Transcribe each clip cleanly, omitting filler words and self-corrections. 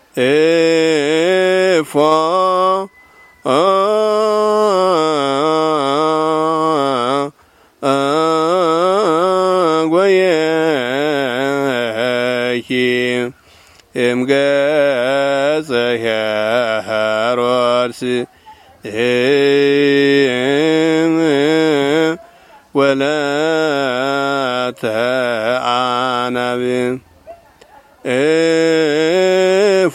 እፎ ጐየኪ እምገጸ ሄሮድስ ወለተ አናብ እፎ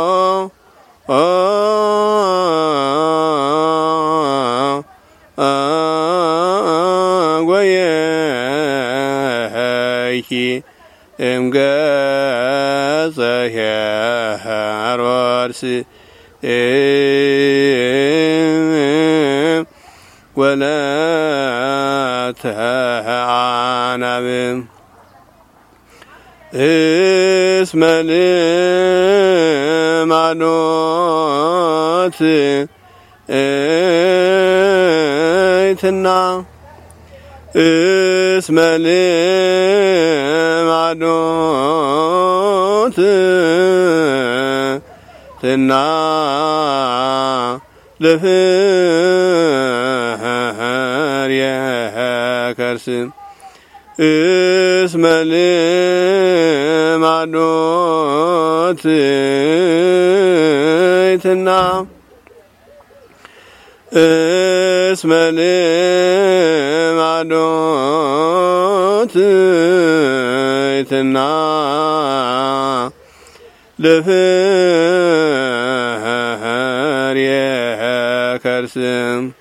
ጐየኪ እምገጸ ሄሮድስ ወለተ አናብ እስመ ልማኖት እይትና እስመ ልማኖት ትና ለፍርየ ከርስ እስመ ልማኖት እይትና እስመ ልማኖት እይትና ለፍርየ ከርስ